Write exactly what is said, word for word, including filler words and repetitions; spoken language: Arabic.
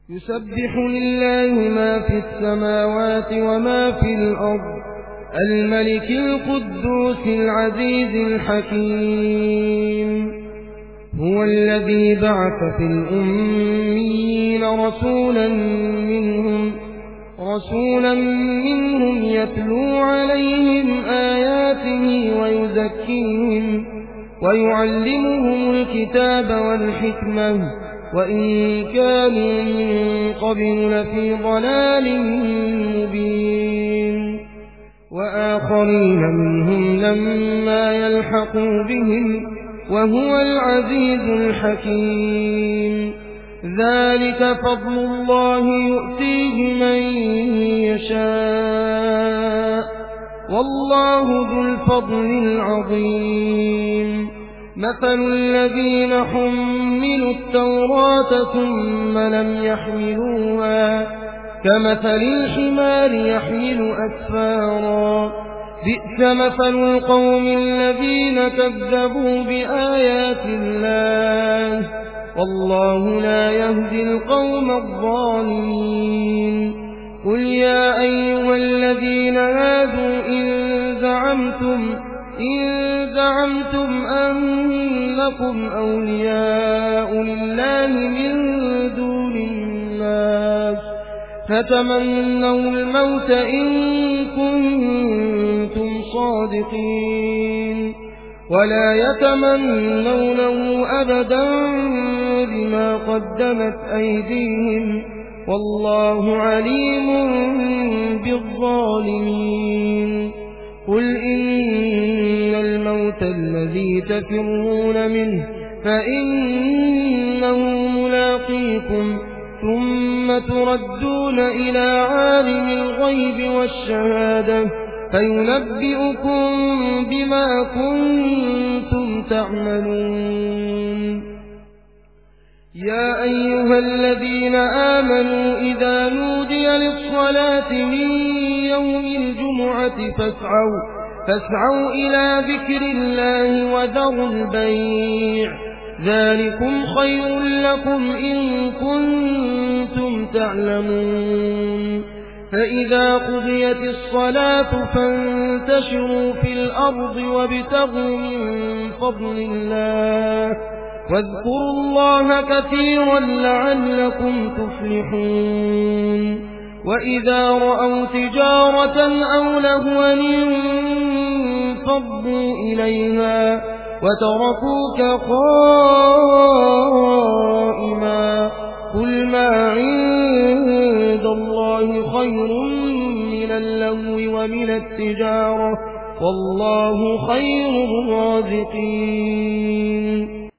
يسبح لله ما في السماوات وما في الأرض الملك القدوس العزيز الحكيم. هو الذي بعث في الأميين رسولا منهم رسولا منهم يتلو عليهم آياته ويزكيهم ويعلمهم الكتاب والحكمة وإن كانوا من قبل لفي ضلال مبين. وآخرين منهم لما يلحقوا بهم وهو العزيز الحكيم. ذلك فضل الله يؤتيه من يشاء والله ذو الفضل العظيم. مثل الذين حملوا التوراة ثم لم يحملوها كمثل الحمار يحمل أسفارا بئس مثل القوم الذين كذبوا بآيات الله والله لا يهدي القوم الظالمين. قل يا أيها الذين هادوا إن زعمتم إن زعمتم أنكم أولياء لله من دون الناس فتمنوا الموت إن كنتم صادقين ولا يتمنونه أبدا بما قدمت أيديهم والله عليم بالظالمين. قل إن الموت الذي تفرون منه فإنه ملاقيكم ثم تردون إلى عالم الغيب والشهادة فينبئكم بما كنتم تعملون. يا أيها الذين آمنوا إذا نودي للصلاة من يوم الجمعة فاسعوا, فاسعوا إلى ذكر الله وذروا البيع ذلكم خير لكم إن كنتم تعلمون. فإذا قضيت الصلاة فانتشروا في الأرض وابتغوا من فضل الله واذكروا الله كثيرا لعلكم تفلحون. وإذا رأوا تجارة أو لهوا انفضوا إليها وتركوك قائما قل ما عند الله خير من اللهو ومن التجارة والله خير الرازقين.